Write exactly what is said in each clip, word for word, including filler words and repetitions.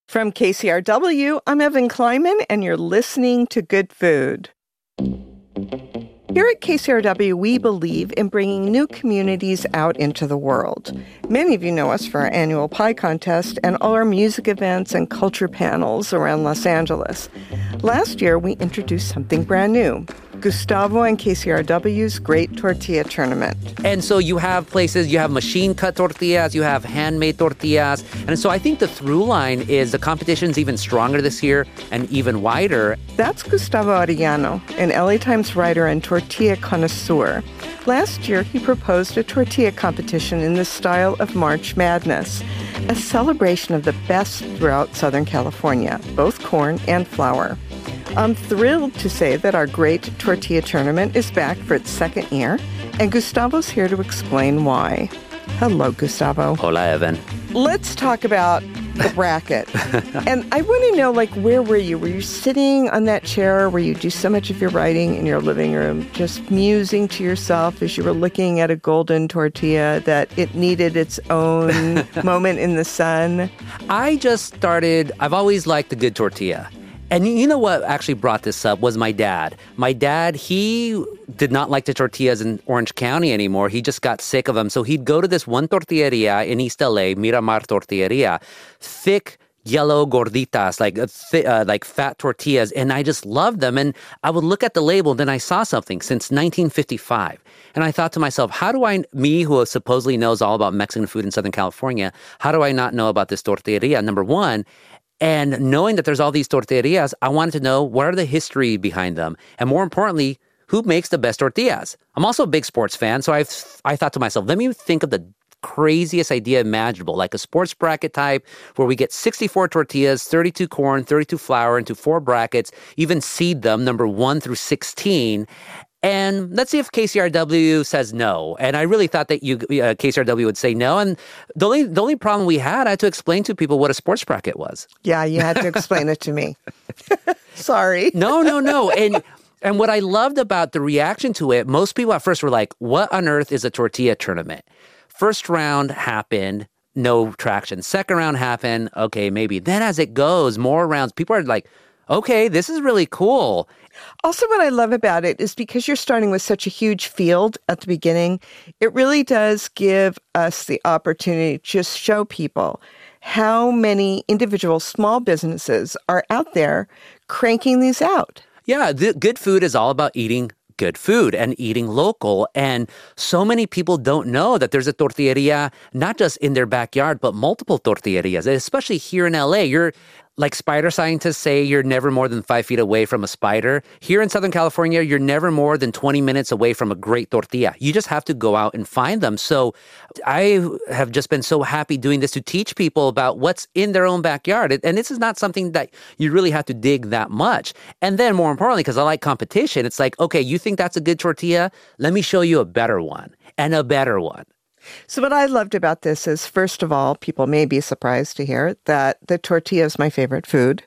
From K C R W, I'm Evan Kleiman, and you're listening to Good Food. Here at K C R W, we believe in bringing new communities out into the world. Many of you know us for our annual pie contest and all our music events and culture panels around Los Angeles. Last year, we introduced something brand new, Gustavo and K C R W's Great Tortilla Tournament. And so you have places, you have machine-cut tortillas, you have handmade tortillas. And so I think the through line is the competition's even stronger this year and even wider. That's Gustavo Arellano, an L A Times writer and tortilla connoisseur. Last year, he proposed a tortilla competition in the style of March Madness, a celebration of the best throughout Southern California, both corn and flour. I'm thrilled to say that our Great Tortilla Tournament is back for its second year, and Gustavo's here to explain why. Hello, Gustavo. Hola, Evan. Let's talk about the bracket. And I want to know, like, where were you? Were you sitting on that chair where you do so much of your writing in your living room, just musing to yourself as you were looking at a golden tortilla that it needed its own moment in the sun? I just started, I've always liked a good tortilla. And you know what actually brought this up was my dad. My dad, he did not like the tortillas in Orange County anymore. He just got sick of them. So he'd go to this one tortilleria in East L A, Miramar Tortilleria, thick, yellow gorditas, like th- uh, like fat tortillas, and I just loved them. And I would look at the label, and then I saw something since nineteen fifty-five. And I thought to myself, how do I, me who supposedly knows all about Mexican food in Southern California, how do I not know about this tortilleria? Number one, and knowing that there's all these tortillerias, I wanted to know what are the history behind them? And more importantly, who makes the best tortillas? I'm also a big sports fan, so I I thought to myself, let me think of the craziest idea imaginable, like a sports bracket type where we get sixty-four tortillas, thirty-two corn, thirty-two flour into four brackets, even seed them, number one through sixteen. And let's see if K C R W says no. And I really thought that you, uh, K C R W would say no. And the only the only problem we had, I had to explain to people what a sports bracket was. Yeah, you had to explain it to me. Sorry. No, no, no. And and what I loved about the reaction to it, most people at first were like, what on earth is a tortilla tournament? First round happened, no traction. Second round happened, okay, maybe. Then as it goes, more rounds, people are like, okay, this is really cool. Also, what I love about it is because you're starting with such a huge field at the beginning, it really does give us the opportunity to just show people how many individual small businesses are out there cranking these out. Yeah, the good food is all about eating good food and eating local. And so many people don't know that there's a tortilleria, not just in their backyard, but multiple tortillerias, especially here in L A. You're like spider scientists say, you're never more than five feet away from a spider. Here in Southern California, you're never more than twenty minutes away from a great tortilla. You just have to go out and find them. So I have just been so happy doing this to teach people about what's in their own backyard. And this is not something that you really have to dig that much. And then more importantly, because I like competition, it's like, okay, you think that's a good tortilla? Let me show you a better one and a better one. So what I loved about this is, first of all, people may be surprised to hear that the tortilla is my favorite food.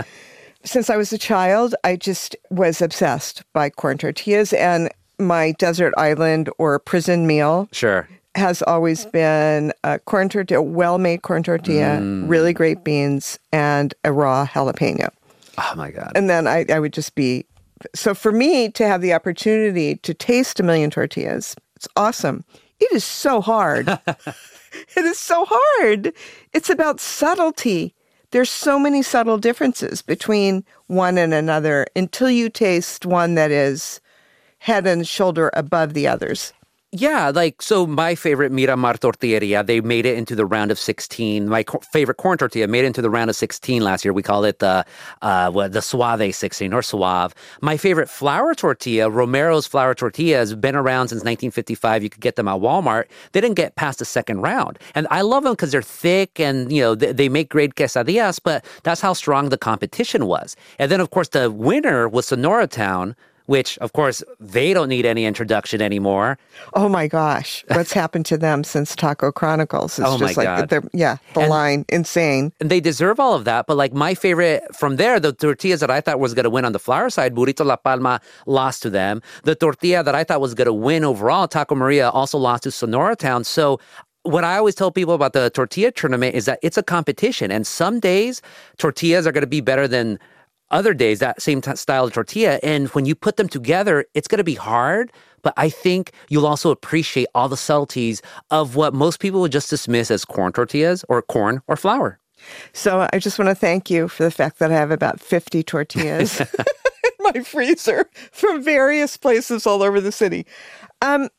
Since I was a child, I just was obsessed by corn tortillas, and my desert island or prison meal Sure. has always been a corn tortilla, well-made corn tortilla, mm. really great beans, and a raw jalapeno. Oh, my God. And then I, I would just be... So for me to have the opportunity to taste a million tortillas, it's awesome. It is so hard. It is so hard. It's about subtlety. There's so many subtle differences between one and another until you taste one that is head and shoulder above the others. Yeah, like, so my favorite Miramar Tortilleria, they made it into the round of sixteen. My co- favorite corn tortilla made it into the round of sixteen last year. We call it the uh, what, the Suave sixteen or Suave. My favorite flour tortilla, Romero's flour tortilla, has been around since nineteen fifty-five. You could get them at Walmart. They didn't get past the second round. And I love them because they're thick and, you know, they, they make great quesadillas, but that's how strong the competition was. And then, of course, the winner was Sonora Town, which, of course, they don't need any introduction anymore. Oh, my gosh. What's happened to them since Taco Chronicles? It's oh, just my like, God. Yeah, the and, line, insane. And they deserve all of that. But like my favorite from there, the tortillas that I thought was going to win on the flour side, Burrito La Palma lost to them. The tortilla that I thought was going to win overall, Taco Maria, also lost to Sonora Town. So what I always tell people about the tortilla tournament is that it's a competition. And some days, tortillas are going to be better than other days, that same t- style of tortilla. And when you put them together, it's going to be hard. But I think you'll also appreciate all the subtleties of what most people would just dismiss as corn tortillas or corn or flour. So I just want to thank you for the fact that I have about fifty tortillas in my freezer from various places all over the city. Um,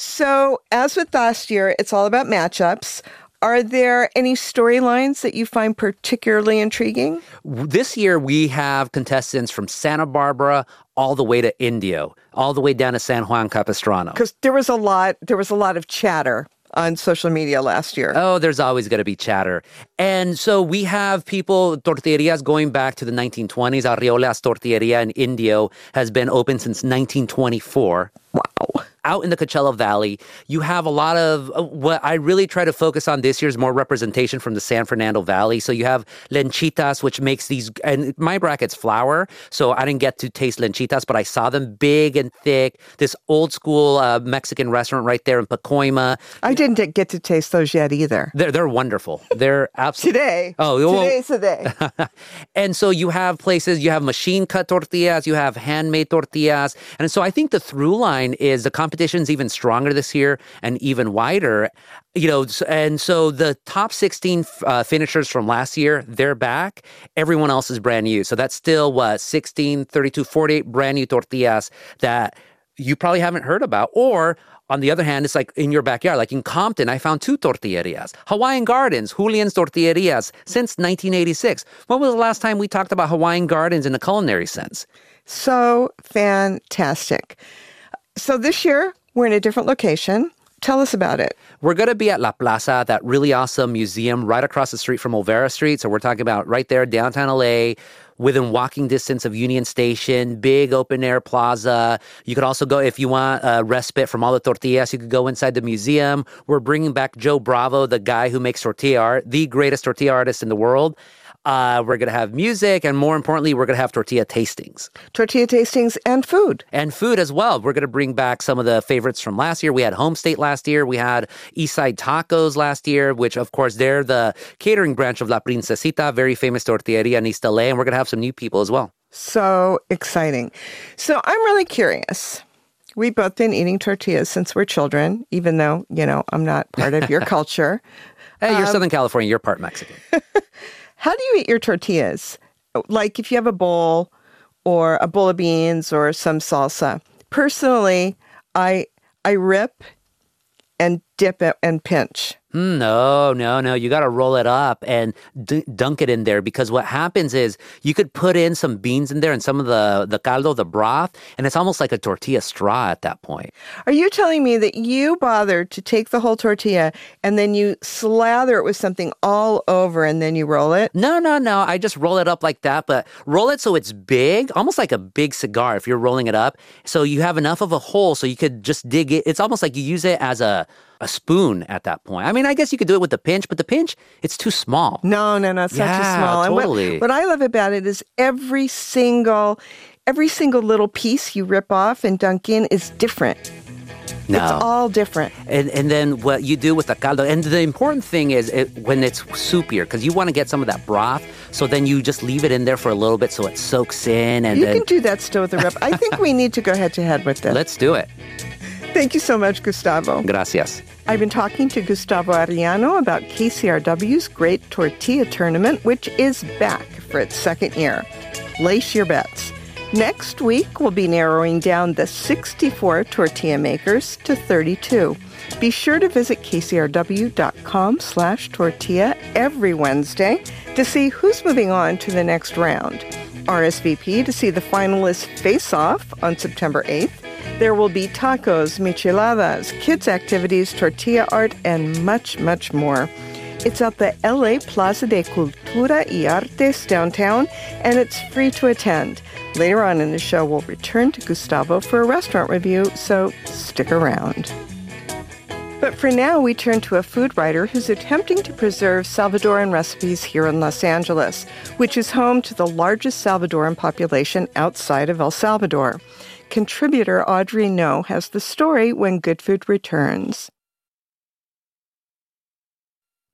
so as with last year, it's all about matchups. Are there any storylines that you find particularly intriguing? This year, we have contestants from Santa Barbara all the way to Indio, all the way down to San Juan Capistrano. Because there was a lot, there was a lot of chatter on social media last year. Oh, there's always going to be chatter. And so we have people, tortillerias going back to the nineteen twenties. Arriola's Tortilleria in Indio has been open since nineteen twenty-four. Wow. Out in the Coachella Valley, you have a lot of uh, what I really try to focus on this year is more representation from the San Fernando Valley. So you have lenchitas, which makes these, and my bracket's flour. So I didn't get to taste lenchitas, but I saw them big and thick. This old school uh, Mexican restaurant right there in Pacoima. I didn't get to taste those yet either. They're, they're wonderful. They're absolutely. Today. Oh, well, Today's the day. And so you have places, you have machine cut tortillas, you have handmade tortillas. And so I think the through line is the competition's even stronger this year and even wider. You know, and so the top sixteen uh, finishers from last year, they're back. Everyone else is brand new. So that's still what, sixteen, thirty-two, forty-eight brand new tortillas that you probably haven't heard about. Or on the other hand, it's like in your backyard, like in Compton, I found two tortillerias. Hawaiian Gardens, Julian's Tortillerias, since nineteen eighty-six. When was the last time we talked about Hawaiian Gardens in a culinary sense? So fantastic. So this year, we're in a different location. Tell us about it. We're going to be at La Plaza, that really awesome museum right across the street from Olvera Street. So we're talking about right there, downtown L A, within walking distance of Union Station, big open air plaza. You could also go, if you want a respite from all the tortillas, you could go inside the museum. We're bringing back Joe Bravo, the guy who makes tortilla art, the greatest tortilla artist in the world. Uh, we're going to have music, and more importantly, we're going to have tortilla tastings. Tortilla tastings and food. And food as well. We're going to bring back some of the favorites from last year. We had Home State last year. We had Eastside Tacos last year, which, of course, they're the catering branch of La Princesita, very famous tortilleria in East L A, and we're going to have some new people as well. So exciting. So I'm really curious. We've both been eating tortillas since we're children, even though, you know, I'm not part of your culture. Hey, you're um, Southern California. You're part Mexican. How do you eat your tortillas? Like if you have a bowl or a bowl of beans or some salsa. Personally, I I rip and dip it and pinch. No, no, no. You got to roll it up and d- dunk it in there, because what happens is you could put in some beans in there and some of the, the caldo, the broth, and it's almost like a tortilla straw at that point. Are you telling me that you bothered to take the whole tortilla and then you slather it with something all over and then you roll it? No, no, no. I just roll it up like that, but roll it so it's big, almost like a big cigar if you're rolling it up. So you have enough of a hole so you could just dig it. It's almost like you use it as a, a spoon at that point. I mean, I guess you could do it with the pinch, but the pinch, it's too small. No, no, no, it's yeah, not too small. Totally. And what, what I love about it is every single, every single little piece you rip off and dunk in is different. No. It's all different. And and then what you do with the caldo, and the important thing is it, when it's soupier, because you want to get some of that broth, so then you just leave it in there for a little bit so it soaks in. And you then... can do that still with the rip. I think we need to go head to head with this. Let's do it. Thank you so much, Gustavo. Gracias. I've been talking to Gustavo Arellano about K C R W's Great Tortilla Tournament, which is back for its second year. Lace your bets. Next week, we'll be narrowing down the sixty-four tortilla makers to thirty-two. Be sure to visit kcrw.com slash tortilla every Wednesday to see who's moving on to the next round. R S V P to see the finalists face off on September eighth. There will be tacos, micheladas, kids' activities, tortilla art, and much, much more. It's at the L A Plaza de Cultura y Artes downtown, and it's free to attend. Later on in the show, we'll return to Gustavo for a restaurant review, so stick around. But for now, we turn to a food writer who's attempting to preserve Salvadoran recipes here in Los Angeles, which is home to the largest Salvadoran population outside of El Salvador. Contributor Audrey No has the story when Good Food returns.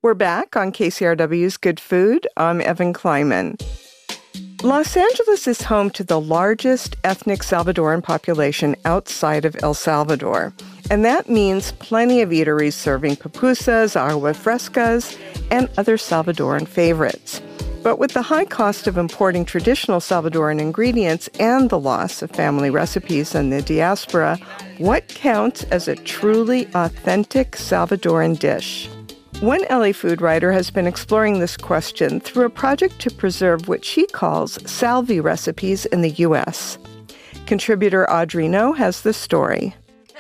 We're back on K C R W's Good Food. I'm Evan Kleiman. Los Angeles is home to the largest ethnic Salvadoran population outside of El Salvador. And that means plenty of eateries serving pupusas, agua frescas, and other Salvadoran favorites. But with the high cost of importing traditional Salvadoran ingredients and the loss of family recipes in the diaspora, what counts as a truly authentic Salvadoran dish? One L A food writer has been exploring this question through a project to preserve what she calls Salvi recipes in the U S. Contributor Audrey No has the story.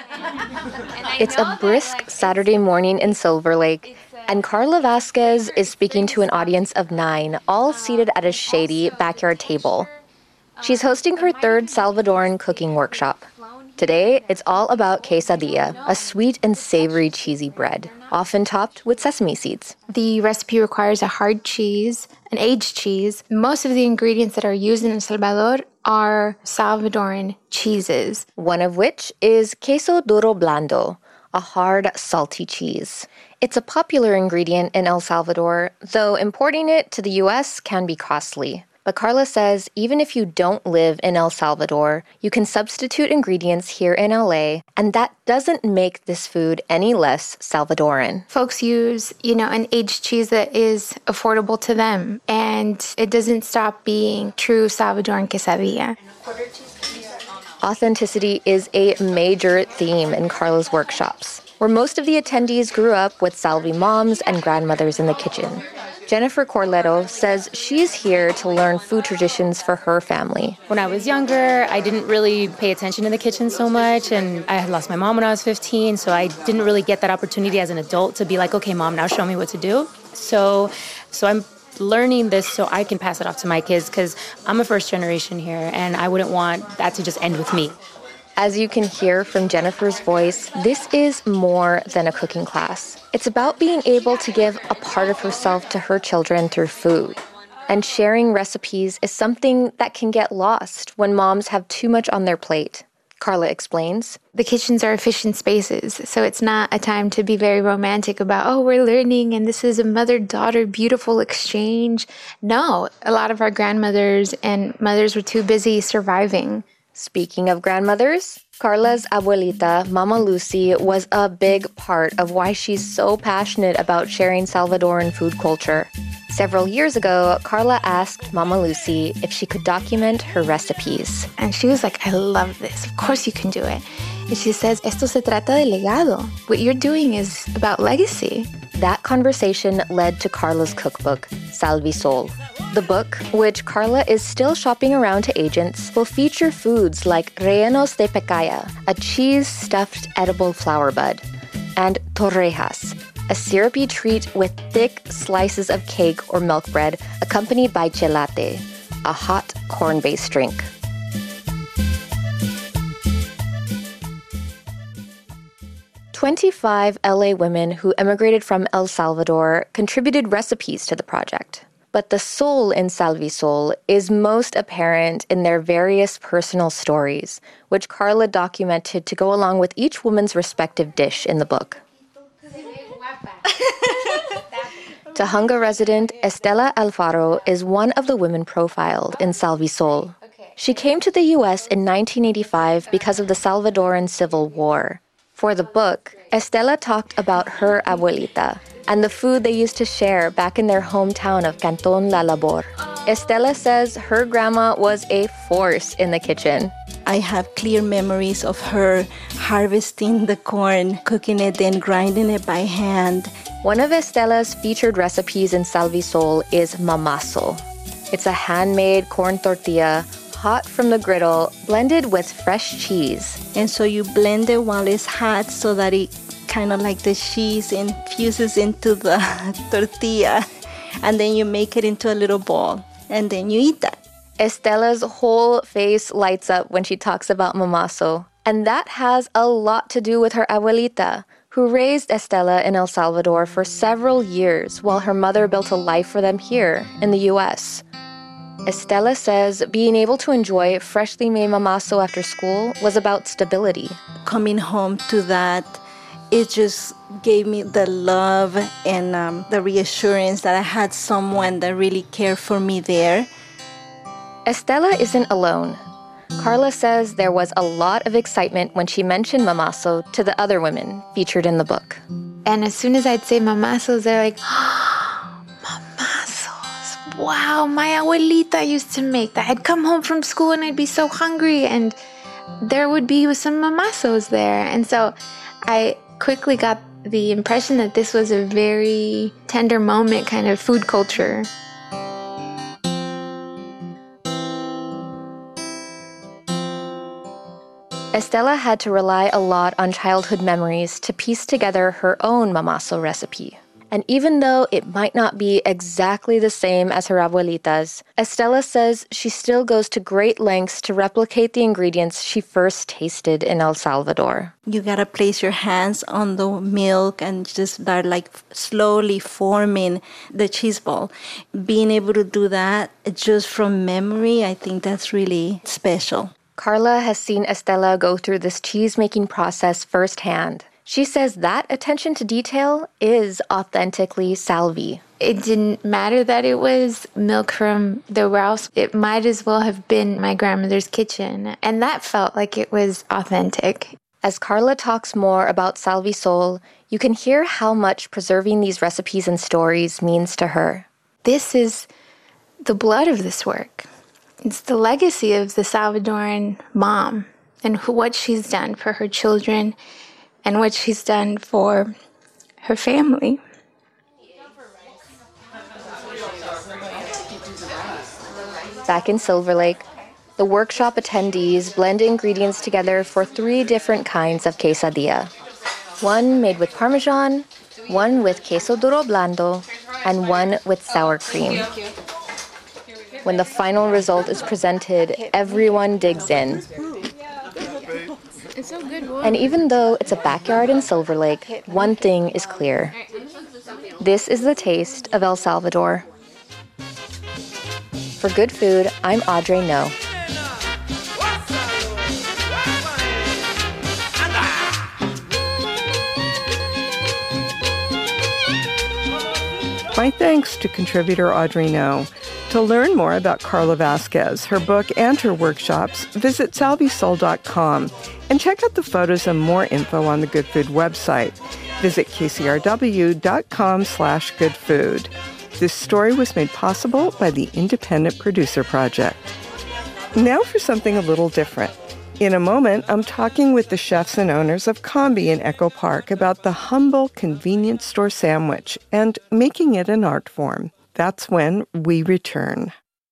It's a brisk Saturday morning in Silver Lake, and Carla Vasquez is speaking to an audience of nine, all seated at a shady backyard table. She's hosting her third Salvadoran cooking workshop. Today, it's all about quesadilla, a sweet and savory cheesy bread, often topped with sesame seeds. The recipe requires a hard cheese, an aged cheese. Most of the ingredients that are used in El Salvador are Salvadoran cheeses. One of which is queso duro blando, a hard, salty cheese. It's a popular ingredient in El Salvador, though importing it to the U S can be costly. But Carla says even if you don't live in El Salvador, you can substitute ingredients here in L A, and that doesn't make this food any less Salvadoran. Folks use, you know, an aged cheese that is affordable to them, and it doesn't stop being true Salvadoran quesadilla. Authenticity is a major theme in Carla's workshops, where most of the attendees grew up with Salvi moms and grandmothers in the kitchen. Jennifer Corletto says she's here to learn food traditions for her family. When I was younger, I didn't really pay attention in the kitchen so much, and I had lost my mom when I was fifteen, so I didn't really get that opportunity as an adult to be like, okay, Mom, now show me what to do. So, so I'm learning this so I can pass it off to my kids, because I'm a first generation here, and I wouldn't want that to just end with me. As you can hear from Jennifer's voice, this is more than a cooking class. It's about being able to give a part of herself to her children through food. And sharing recipes is something that can get lost when moms have too much on their plate. Carla explains. The kitchens are efficient spaces, so it's not a time to be very romantic about, oh, we're learning and this is a mother-daughter beautiful exchange. No, a lot of our grandmothers and mothers were too busy surviving. Speaking of grandmothers, Carla's abuelita, Mama Lucy, was a big part of why she's so passionate about sharing Salvadoran food culture. Several years ago, Carla asked Mama Lucy if she could document her recipes. And she was like, I love this. Of course you can do it. And she says, esto se trata de legado. What you're doing is about legacy. That conversation led to Carla's cookbook, Salvi Sol. The book, which Carla is still shopping around to agents, will feature foods like rellenos de pecaya, a cheese-stuffed edible flower bud, and torrejas, a syrupy treat with thick slices of cake or milk bread accompanied by chelate, a hot corn-based drink. twenty-five L A women who emigrated from El Salvador contributed recipes to the project. But the soul in Salvi Sol is most apparent in their various personal stories, which Carla documented to go along with each woman's respective dish in the book. Tujunga resident Estela Alfaro is one of the women profiled in Salvi Sol. She came to the U S in nineteen eighty-five because of the Salvadoran Civil War. For the book, Estela talked about her abuelita and the food they used to share back in their hometown of Canton La Labor. Estela says her grandma was a force in the kitchen. I have clear memories of her harvesting the corn, cooking it, then grinding it by hand. One of Estela's featured recipes in Salvi Sol is mamaso. It's a handmade corn tortilla, hot from the griddle, blended with fresh cheese. And so you blend it while it's hot so that it kind of like the cheese infuses into the tortilla. And then you make it into a little ball. And then you eat that. Estela's whole face lights up when she talks about mamaso. And that has a lot to do with her abuelita, who raised Estela in El Salvador for several years while her mother built a life for them here in the U S. Estela says being able to enjoy freshly made mamaso after school was about stability. Coming home to that it just gave me the love and um, the reassurance that I had someone that really cared for me there. Estela isn't alone. Carla says there was a lot of excitement when she mentioned mamaso to the other women featured in the book. And as soon as I'd say mamasos, they're like, oh, mamasos. Wow, my abuelita used to make that. I'd come home from school and I'd be so hungry, and there would be some mamasos there. And so I quickly got the impression that this was a very tender moment kind of food culture. Estela had to rely a lot on childhood memories to piece together her own mamaso recipe. And even though it might not be exactly the same as her abuelita's, Estela says she still goes to great lengths to replicate the ingredients she first tasted in El Salvador. You gotta place your hands on the milk and just start like slowly forming the cheese ball. Being able to do that just from memory, I think that's really special. Carla has seen Estela go through this cheese-making process firsthand. She says that attention to detail is authentically Salvi. It didn't matter that it was milk from the Rouse. It might as well have been my grandmother's kitchen. And that felt like it was authentic. As Carla talks more about Salvi Sol, you can hear how much preserving these recipes and stories means to her. This is the blood of this work. It's the legacy of the Salvadoran mom and who, what she's done for her children and what she's done for her family. Back in Silver Lake, the workshop attendees blend ingredients together for three different kinds of quesadilla. One made with Parmesan, one with queso duro blando, and one with sour cream. When the final result is presented, everyone digs in. It's so good. And even though it's a backyard in Silver Lake, one thing is clear. This is the taste of El Salvador. For Good Food, I'm Audrey No. My thanks to contributor Audrey No. To learn more about Carla Vasquez, her book, and her workshops, visit salvi sol dot com and check out the photos and more info on the Good Food website. Visit k c r w dot com slash good food. This story was made possible by the Independent Producer Project. Now for something a little different. In a moment, I'm talking with the chefs and owners of Combi in Echo Park about the humble convenience store sandwich and making it an art form. That's when we return.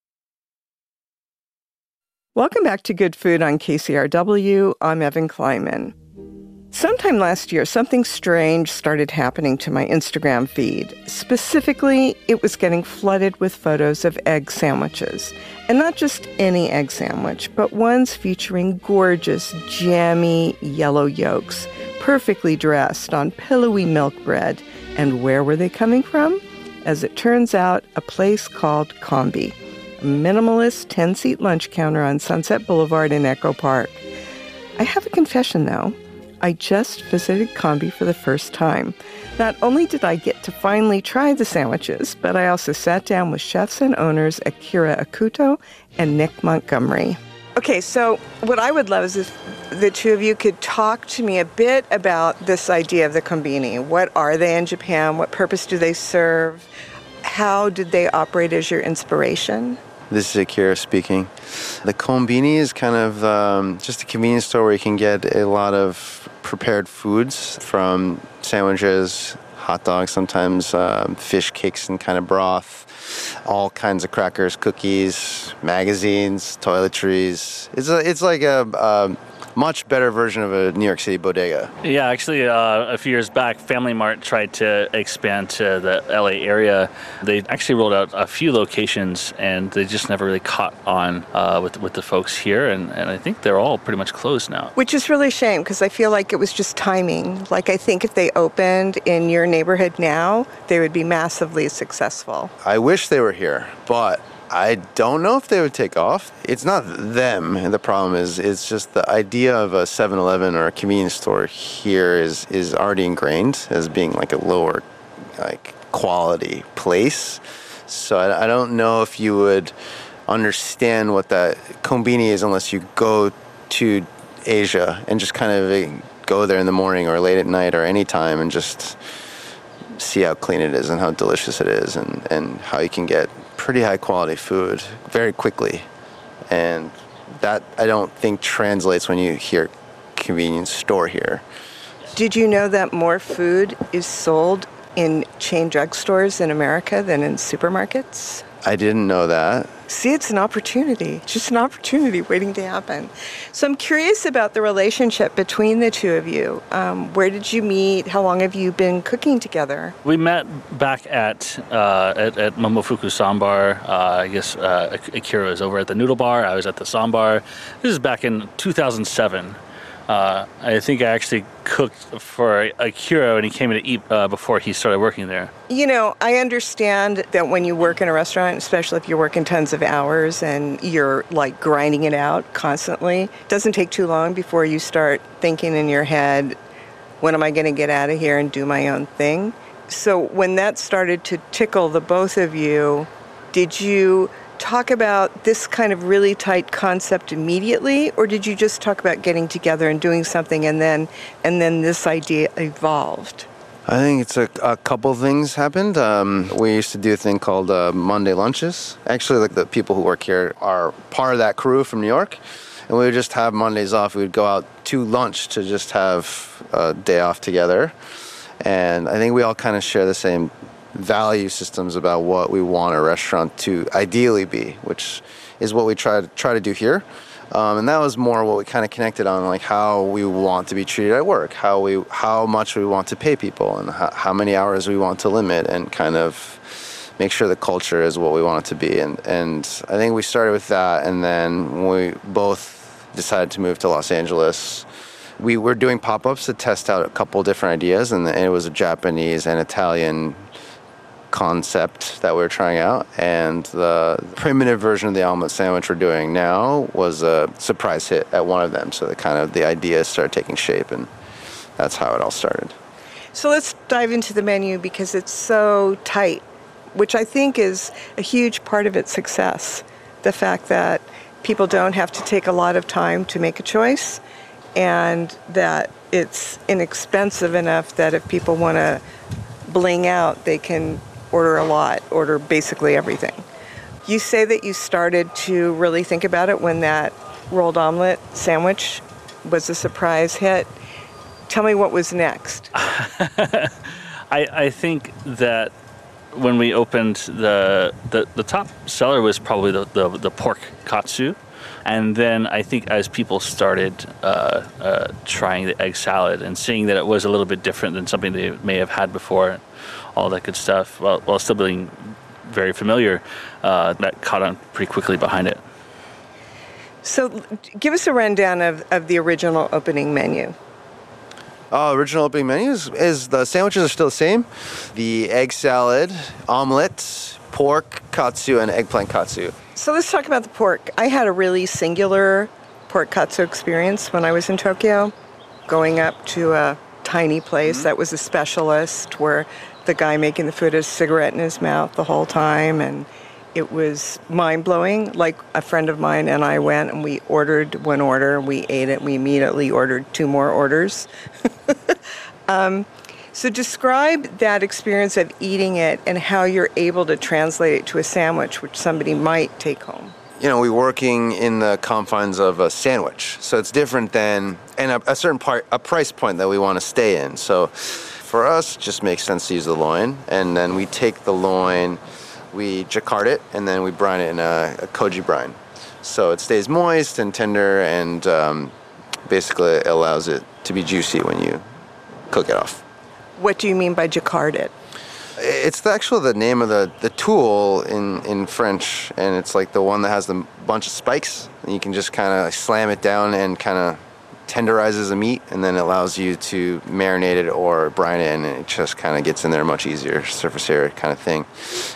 Welcome back to Good Food on K C R W. I'm Evan Kleiman. Sometime last year, something strange started happening to my Instagram feed. Specifically, it was getting flooded with photos of egg sandwiches. And not just any egg sandwich, but ones featuring gorgeous, jammy yellow yolks, perfectly dressed on pillowy milk bread. And where were they coming from? As it turns out, a place called Combi, a minimalist ten-seat lunch counter on Sunset Boulevard in Echo Park. I have a confession, though. I just visited Combi for the first time. Not only did I get to finally try the sandwiches, but I also sat down with chefs and owners Akira Akuto and Nick Montgomery. Okay, so what I would love is if the two of you could talk to me a bit about this idea of the Combini. What are they in Japan? What purpose do they serve? How did they operate as your inspiration? This is Akira speaking. The Combini is kind of um, just a convenience store where you can get a lot of prepared foods, from sandwiches, hot dogs, sometimes um, fish cakes and kind of broth, all kinds of crackers, cookies, magazines, toiletries. It's a, it's like a, a much better version of a New York City bodega. Yeah, actually, uh, a few years back, Family Mart tried to expand to the L A area. They actually rolled out a few locations, and they just never really caught on uh, with with the folks here. And, and I think they're all pretty much closed now. Which is really a shame, because I feel like it was just timing. Like, I think if they opened in your neighborhood now, they would be massively successful. I wish they were here, but I don't know if they would take off. It's not them. The problem is, it's just the idea of a seven eleven or a convenience store here is, is already ingrained as being like a lower like quality place. So I, I don't know if you would understand what that konbini is unless you go to Asia and just kind of go there in the morning or late at night or any time and just see how clean it is and how delicious it is and, and how you can get pretty high quality food very quickly. And that I don't think translates when you hear convenience store here. Did you know that more food is sold in chain drugstores in America than in supermarkets? I didn't know that. See, it's an opportunity, just an opportunity waiting to happen. So I'm curious about the relationship between the two of you. Um, where did you meet? How long have you been cooking together? We met back at uh, at, at Momofuku Sambar. Uh, I guess uh, Akira was over at the Noodle Bar. I was at the Sambar. This is back in two thousand seven. Uh, I think I actually cooked for Akira when he came in to eat uh, before he started working there. You know, I understand that when you work in a restaurant, especially if you're working tons of hours and you're like grinding it out constantly, it doesn't take too long before you start thinking in your head, when am I going to get out of here and do my own thing? So when that started to tickle the both of you, did you talk about this kind of really tight concept immediately, or did you just talk about getting together and doing something and then and then this idea evolved? I think it's a, a couple things happened. Um, we used to do a thing called uh, Monday lunches. Actually, like the people who work here are part of that crew from New York, and we would just have Mondays off. We would go out to lunch to just have a day off together. And I think we all kind of share the same value systems about what we want a restaurant to ideally be, which is what we try to try to do here. Um, and that was more what we kind of connected on, like how we want to be treated at work, how we how much we want to pay people, and how, how many hours we want to limit, and kind of make sure the culture is what we want it to be. And and I think we started with that, and then we both decided to move to Los Angeles. We were doing pop-ups to test out a couple different ideas, and it was a Japanese and Italian concept that we were trying out, and the primitive version of the omelet sandwich we're doing now was a surprise hit at one of them. So the kind of the ideas started taking shape, and that's how it all started. So let's dive into the menu because it's so tight, which I think is a huge part of its success. The fact that people don't have to take a lot of time to make a choice, and that it's inexpensive enough that if people want to bling out, they can order a lot, order basically everything. You say that you started to really think about it when that rolled omelet sandwich was a surprise hit. Tell me what was next. I, I think that when we opened, the, the, the top seller was probably the, the, the pork katsu. And then I think as people started uh, uh, trying the egg salad and seeing that it was a little bit different than something they may have had before, all that good stuff, while, while still being very familiar, uh, that caught on pretty quickly behind it. So give us a rundown of, of the original opening menu. Oh, original opening menu is, is the sandwiches are still the same. The egg salad, omelet, pork katsu, and eggplant katsu. So let's talk about the pork. I had a really singular pork katsu experience when I was in Tokyo, going up to a tiny place mm-hmm. that was a specialist where the guy making the food had a cigarette in his mouth the whole time, and it was mind-blowing. Like, a friend of mine and I went and we ordered one order, we ate it, we immediately ordered two more orders. um, so describe that experience of eating it and how you're able to translate it to a sandwich which somebody might take home. You know, we're working in the confines of a sandwich, so it's different than, and a, a certain part, a price point that we want to stay in. So for us, it just makes sense to use the loin, and then we take the loin, we jacquard it, and then we brine it in a, a koji brine. So it stays moist and tender, and um, basically it allows it to be juicy when you cook it off. What do you mean by jacquard it? It's the actual the name of the, the tool in, in French, and it's like the one that has the bunch of spikes, and you can just kind of slam it down and kind of tenderizes the meat, and then it allows you to marinate it or brine it, and it just kind of gets in there much easier, surface area kind of thing.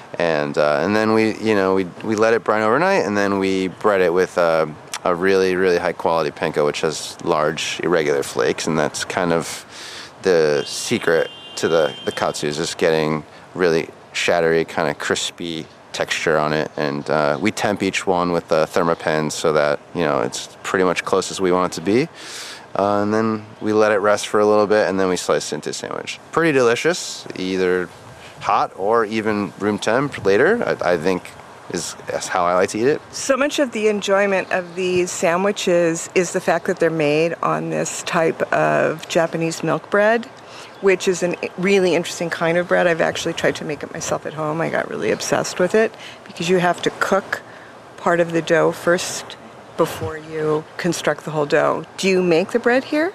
And uh, and then we, you know, we we let it brine overnight, and then we bread it with uh, a really, really high quality panko, which has large, irregular flakes, and that's kind of the secret to the, the katsu, is just getting really shattery, kind of crispy texture on it. And uh, we temp each one with the Thermapen so that, you know, it's pretty much close as we want it to be. Uh, and then we let it rest for a little bit, and then we slice it into a sandwich. Pretty delicious, either hot or even room temp later, I, I think is, is how I like to eat it. So much of the enjoyment of these sandwiches is the fact that they're made on this type of Japanese milk bread, which is a really interesting kind of bread. I've actually tried to make it myself at home. I got really obsessed with it because you have to cook part of the dough first before you construct the whole dough. Do you make the bread here?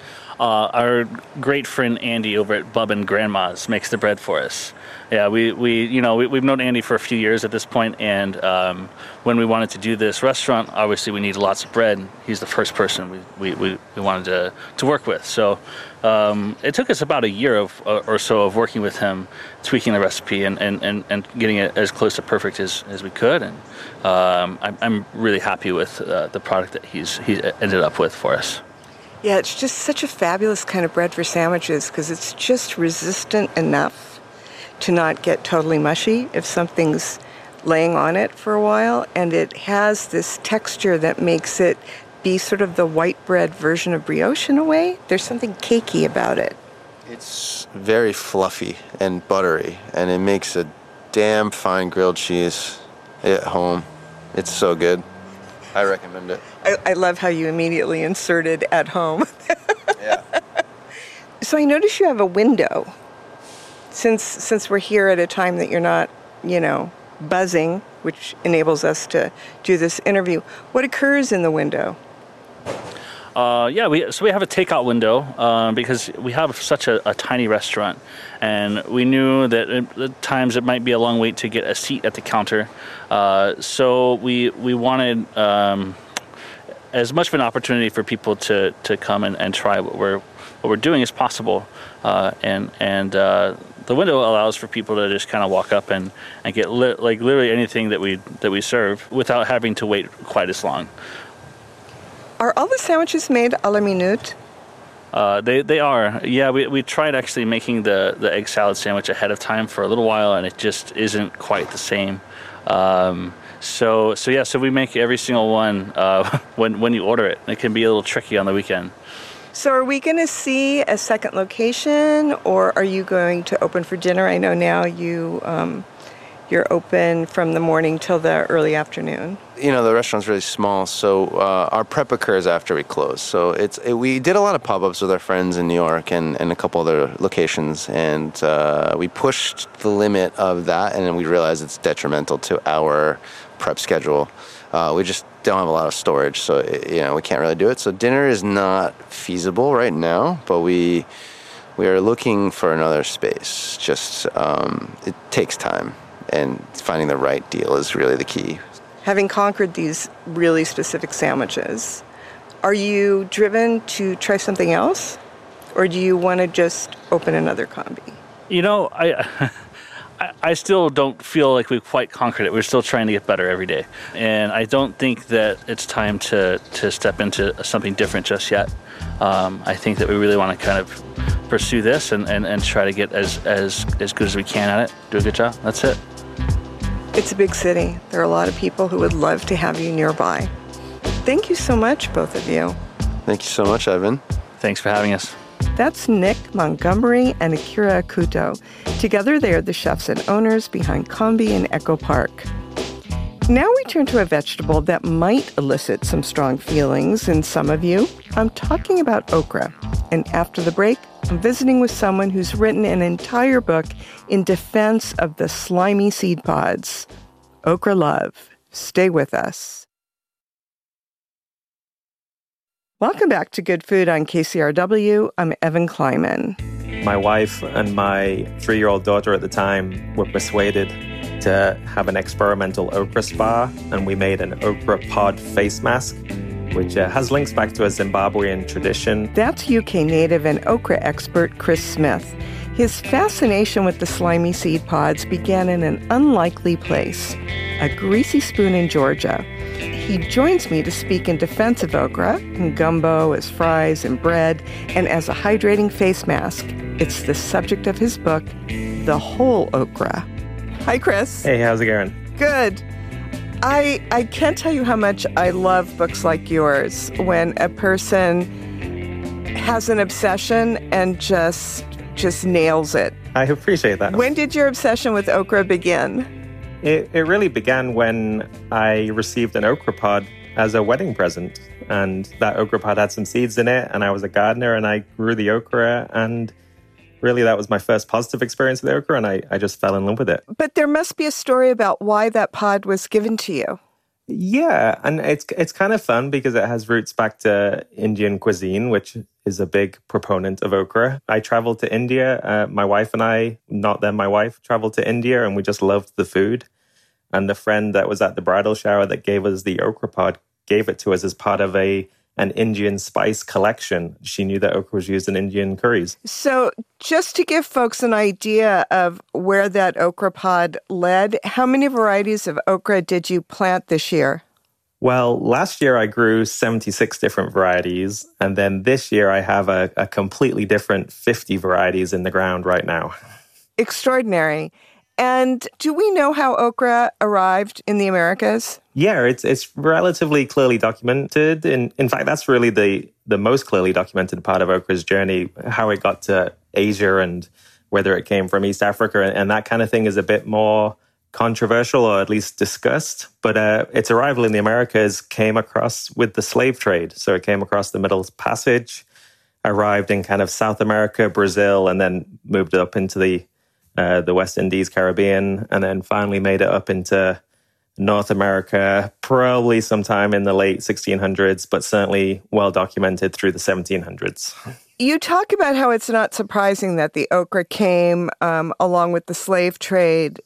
Uh, our great friend Andy over at Bub and Grandma's makes the bread for us. Yeah, we, we you know, we, we've known Andy for a few years at this point, and um, when we wanted to do this restaurant, obviously we needed lots of bread. He's the first person we, we, we, we wanted to, to work with. So um, it took us about a year of, or so of working with him, tweaking the recipe and, and, and, and getting it as close to perfect as, as we could. And um, I'm, I'm really happy with uh, the product that he's he ended up with for us. Yeah, it's just such a fabulous kind of bread for sandwiches because it's just resistant enough to not get totally mushy if something's laying on it for a while. And it has this texture that makes it be sort of the white bread version of brioche in a way. There's something cakey about it. It's very fluffy and buttery, and it makes a damn fine grilled cheese at home. It's so good. I recommend it. I, I love how you immediately inserted at home. Yeah. So I notice you have a window. Since since we're here at a time that you're not, you know, buzzing, which enables us to do this interview, what occurs in the window? Uh, yeah, we so we have a takeout window uh, because we have such a, a tiny restaurant, and we knew that at times it might be a long wait to get a seat at the counter. Uh, so we we wanted um, as much of an opportunity for people to, to come and, and try what we're what we're doing as possible, uh, and and uh, the window allows for people to just kind of walk up and, and get li- like literally anything that we that we serve without having to wait quite as long. Are all the sandwiches made a la minute? Uh, they they are. Yeah, we we tried actually making the, the egg salad sandwich ahead of time for a little while, and it just isn't quite the same. Um, so so yeah, so we make every single one uh, when when you order it. It can be a little tricky on the weekend. So are we going to see a second location, or are you going to open for dinner? I know now you um, you're open from the morning till the early afternoon. You know, the restaurant's really small, so uh, our prep occurs after we close. So it's it, we did a lot of pop-ups with our friends in New York and, and a couple other locations, and uh, we pushed the limit of that, and then we realized it's detrimental to our prep schedule. Uh, we just don't have a lot of storage, so it, you know we can't really do it. So dinner is not feasible right now, but we we are looking for another space. Just um, it takes time, and finding the right deal is really the key. Having conquered these really specific sandwiches, are you driven to try something else, or do you want to just open another combi? You know, I, I I still don't feel like we've quite conquered it. We're still trying to get better every day, and I don't think that it's time to to step into something different just yet. Um, I think that we really want to kind of pursue this and, and, and try to get as, as as good as we can at it. Do a good job. That's it. It's a big city. There are a lot of people who would love to have you nearby. Thank you so much, both of you. Thank you so much, Evan. Thanks for having us. That's Nick Montgomery and Akira Akuto. Together, they are the chefs and owners behind Kombi in Echo Park. Now we turn to a vegetable that might elicit some strong feelings in some of you. I'm talking about okra. And after the break, I'm visiting with someone who's written an entire book in defense of the slimy seed pods. Okra love. Stay with us. Welcome back to Good Food on K C R W. I'm Evan Kleiman. My wife and my three-year-old daughter at the time were persuaded to have an experimental okra spa, and we made an okra pod face mask. which uh, has links back to a Zimbabwean tradition. That's U K native and okra expert Chris Smith. His fascination with the slimy seed pods began in an unlikely place, a greasy spoon in Georgia. He joins me to speak in defense of okra, in gumbo, as fries and bread, and as a hydrating face mask. It's the subject of his book, The Whole Okra. Hi, Chris. Hey, how's it going? Good. I I can't tell you how much I love books like yours when a person has an obsession and just just nails it. I appreciate that. When did your obsession with okra begin? It, it really began when I received an okra pod as a wedding present. And that okra pod had some seeds in it, and I was a gardener, and I grew the okra, and really that was my first positive experience with okra, and I, I just fell in love with it. But there must be a story about why that pod was given to you. Yeah, and it's it's kind of fun because it has roots back to Indian cuisine, which is a big proponent of okra. I traveled to India. Uh, my wife and I, not then my wife, traveled to India, and we just loved the food. And the friend that was at the bridal shower that gave us the okra pod gave it to us as part of a an Indian spice collection. She knew that okra was used in Indian curries. So just to give folks an idea of where that okra pod led, how many varieties of okra did you plant this year? Well, last year I grew seventy-six different varieties, and then this year I have a, a completely different fifty varieties in the ground right now. Extraordinary. And do we know how okra arrived in the Americas? Yeah, it's it's relatively clearly documented. In in fact, that's really the, the most clearly documented part of okra's journey, how it got to Asia and whether it came from East Africa. And that kind of thing is a bit more controversial, or at least discussed. But uh, its arrival in the Americas came across with the slave trade. So it came across the Middle Passage, arrived in kind of South America, Brazil, and then moved up into the Uh, the West Indies, Caribbean, and then finally made it up into North America, probably sometime in the late sixteen hundreds, but certainly well documented through the seventeen hundreds. You talk about how it's not surprising that the okra came um, along with the slave trade,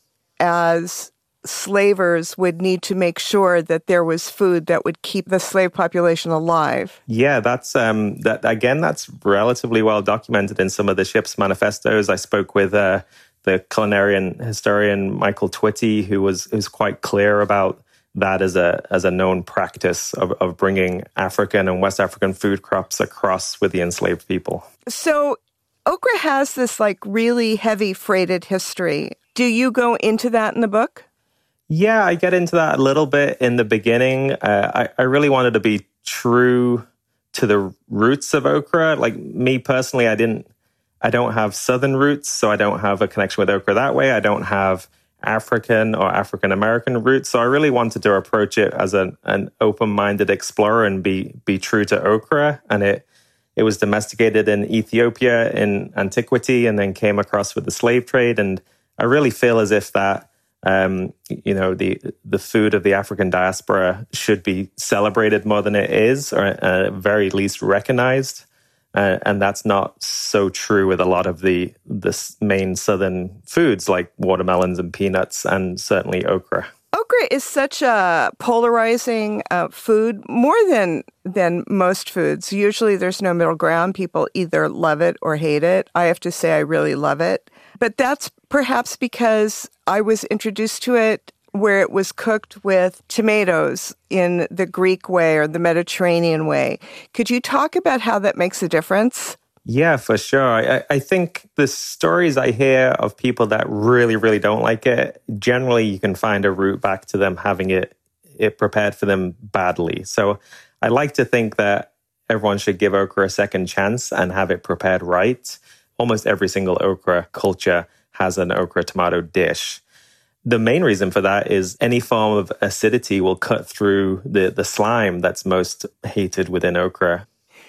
as slavers would need to make sure that there was food that would keep the slave population alive. Yeah, that's um, that again. That's relatively well documented in some of the ship's manifestos. I spoke with uh, the culinary historian Michael Twitty, who was who's quite clear about that as a as a known practice of, of bringing African and West African food crops across with the enslaved people. So okra has this like really heavy freighted history. Do you go into that in the book? Yeah, I get into that a little bit in the beginning. Uh, I, I really wanted to be true to the roots of okra. Like me personally, I didn't, I don't have Southern roots, so I don't have a connection with okra that way. I don't have African or African-American roots. So I really wanted to approach it as an, an open-minded explorer and be be true to okra. And it it was domesticated in Ethiopia in antiquity and then came across with the slave trade. And I really feel as if that Um, you know, the the food of the African diaspora should be celebrated more than it is, or at uh, very least recognized. Uh, and that's not so true with a lot of the the main southern foods like watermelons and peanuts, and certainly okra. Okra is such a polarizing uh, food, more than than most foods. Usually there's no middle ground. People either love it or hate it. I have to say I really love it. But that's perhaps because I was introduced to it where it was cooked with tomatoes in the Greek way or the Mediterranean way. Could you talk about how that makes a difference? Yeah, for sure. I, I think the stories I hear of people that really, really don't like it, generally you can find a route back to them having it, it prepared for them badly. So I like to think that everyone should give okra a second chance and have it prepared right. Almost every single okra culture has an okra tomato dish. The main reason for that is any form of acidity will cut through the, the slime that's most hated within okra.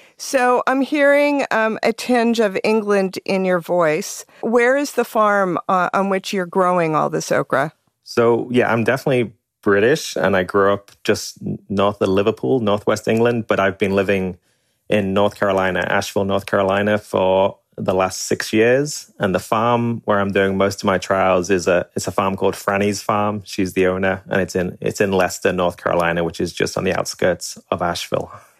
So I'm hearing um, a tinge of England in your voice. Where is the farm uh, on which you're growing all this okra? So, yeah, I'm definitely British, and I grew up just north of Liverpool, northwest England, but I've been living in North Carolina, Asheville, North Carolina, for the last six years. And the farm where I'm doing most of my trials is a it's a farm called Franny's Farm. She's the owner, and it's in it's in Leicester, North Carolina, which is just on the outskirts of Asheville.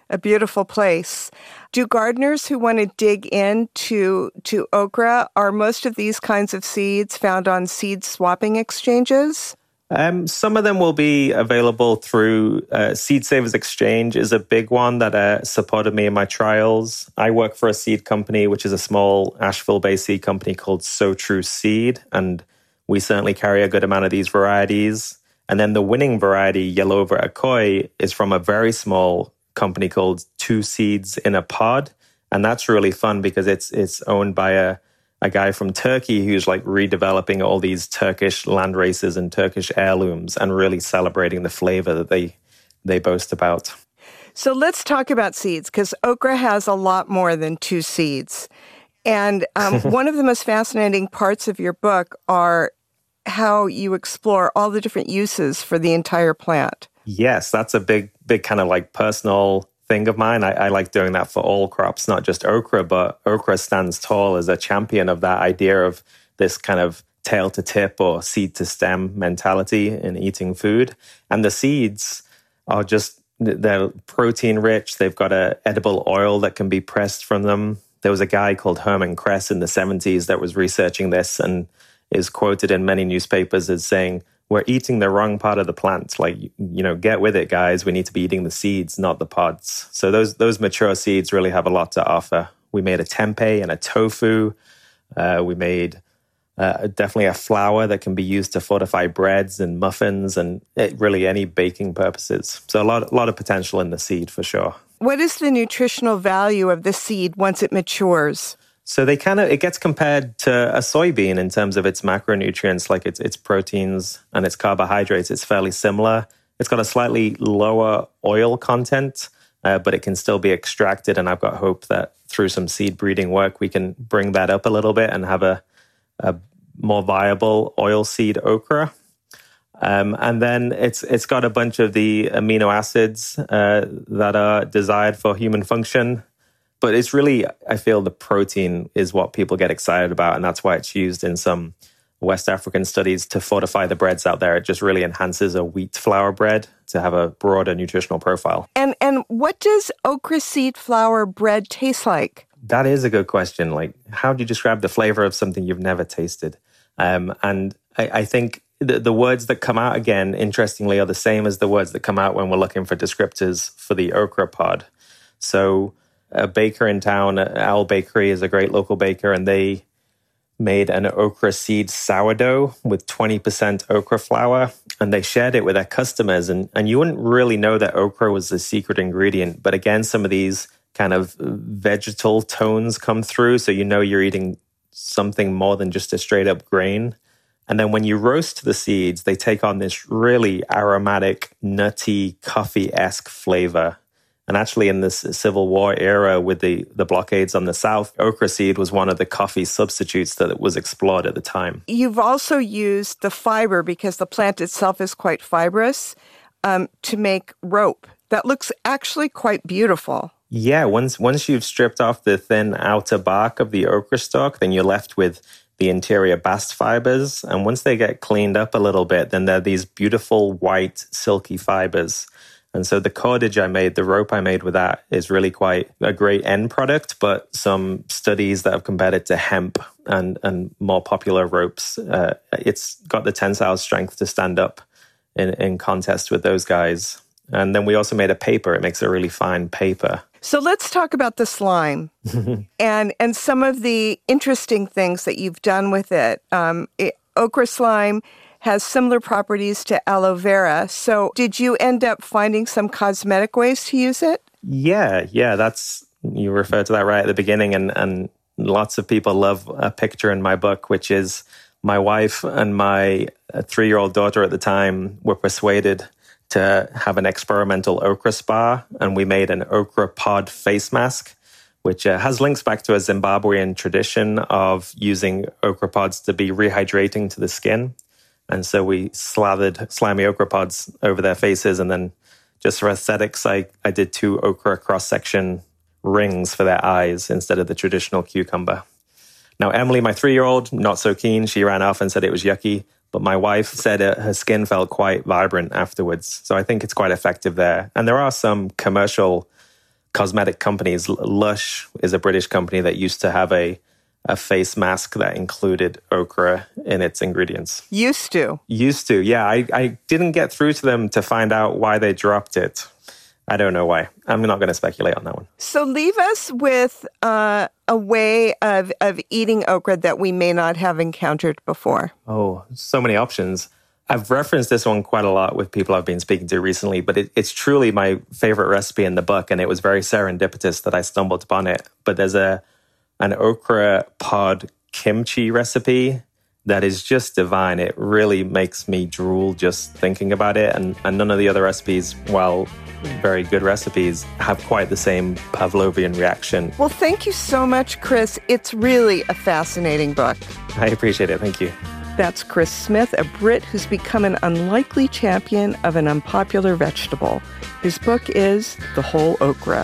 a beautiful place. Do gardeners who want to dig into to okra, are most of these kinds of seeds found on seed swapping exchanges? Um, some of them will be available through uh, Seed Savers Exchange is a big one that uh, supported me in my trials. I work for a seed company, which is a small Asheville-based seed company called So True Seed, and we certainly carry a good amount of these varieties. And then the winning variety, Yellover Akoi, is from a very small company called Two Seeds in a Pod, and that's really fun because it's it's owned by a a guy from Turkey who's like redeveloping all these Turkish land races and Turkish heirlooms and really celebrating the flavor that they they boast about. So let's talk about seeds, because okra has a lot more than two seeds. And um, one of the most fascinating parts of your book are how you explore all the different uses for the entire plant. Yes, that's a big, big kind of like personal thing of mine. I, I like doing that for all crops, not just okra, but okra stands tall as a champion of that idea of this kind of tail to tip or seed to stem mentality in eating food. And the seeds are just, they're protein rich. They've got a edible oil that can be pressed from them. There was a guy called Herman Kress in the seventies that was researching this and is quoted in many newspapers as saying, we're eating the wrong part of the plant. Like, you know, get with it, guys. We need to be eating the seeds, not the pods. So those those mature seeds really have a lot to offer. We made a tempeh and a tofu. Uh, we made uh, definitely a flour that can be used to fortify breads and muffins and it, really any baking purposes. So a lot, a lot of potential in the seed for sure. What is the nutritional value of the seed once it matures? So they kind of, it gets compared to a soybean in terms of its macronutrients, like its its proteins and its carbohydrates. It's fairly similar. It's got a slightly lower oil content, uh, but it can still be extracted. And I've got hope that through some seed breeding work, we can bring that up a little bit and have a, a more viable oilseed okra. Um, and then it's it's got a bunch of the amino acids uh, that are desired for human function. But it's really, I feel the protein is what people get excited about. And that's why it's used in some West African studies to fortify the breads out there. It just really enhances a wheat flour bread to have a broader nutritional profile. And and what does okra seed flour bread taste like? That is a good question. Like, how do you describe the flavor of something you've never tasted? Um, and I, I think the, the words that come out again, interestingly, are the same as the words that come out when we're looking for descriptors for the okra pod. So a baker in town, Owl Bakery, is a great local baker, and they made an okra seed sourdough with twenty percent okra flour, and they shared it with their customers. And, and you wouldn't really know that okra was the secret ingredient. But again, some of these kind of vegetal tones come through, so you know you're eating something more than just a straight up grain. And then when you roast the seeds, they take on this really aromatic, nutty, coffee-esque flavor. And actually in this Civil War era with the, the blockades on the South, okra seed was one of the coffee substitutes that was explored at the time. You've also used the fiber, because the plant itself is quite fibrous, um, to make rope. That looks actually quite beautiful. Yeah, once once you've stripped off the thin outer bark of the okra stalk, then you're left with the interior bast fibers. And once they get cleaned up a little bit, then they're these beautiful white silky fibers. And so the cordage I made, the rope I made with that is really quite a great end product, but some studies that have compared it to hemp and, and more popular ropes, uh, it's got the tensile strength to stand up in, in contest with those guys. And then we also made a paper. It makes a really fine paper. So let's talk about the slime and and some of the interesting things that you've done with it. Um, it okra slime has similar properties to aloe vera. So did you end up finding some cosmetic ways to use it? Yeah, yeah, that's, you referred to that right at the beginning. And, and lots of people love a picture in my book, which is my wife and my three-year-old daughter at the time were persuaded to have an experimental okra spa. And we made an okra pod face mask, which uh, has links back to a Zimbabwean tradition of using okra pods to be rehydrating to the skin. And so we slathered slimy okra pods over their faces. And then just for aesthetics, I, I did two okra cross-section rings for their eyes instead of the traditional cucumber. Now, Emily, my three-year-old, not so keen. She ran off and said it was yucky. But my wife said uh, her skin felt quite vibrant afterwards. So I think it's quite effective there. And there are some commercial cosmetic companies. Lush is a British company that used to have a, a face mask that included okra in its ingredients. Used to? Used to, yeah. I, I didn't get through to them to find out why they dropped it. I don't know why. I'm not going to speculate on that one. So leave us with uh, a way of, of eating okra that we may not have encountered before. Oh, so many options. I've referenced this one quite a lot with people I've been speaking to recently, but it, it's truly my favorite recipe in the book, and it was very serendipitous that I stumbled upon it. But there's a an okra pod kimchi recipe that is just divine. It really makes me drool just thinking about it, and, and none of the other recipes, while very good recipes, have quite the same Pavlovian reaction. Well, thank you so much, Chris. It's really a fascinating book. I appreciate it. Thank you. That's Chris Smith, a Brit who's become an unlikely champion of an unpopular vegetable. His book is The Whole Okra.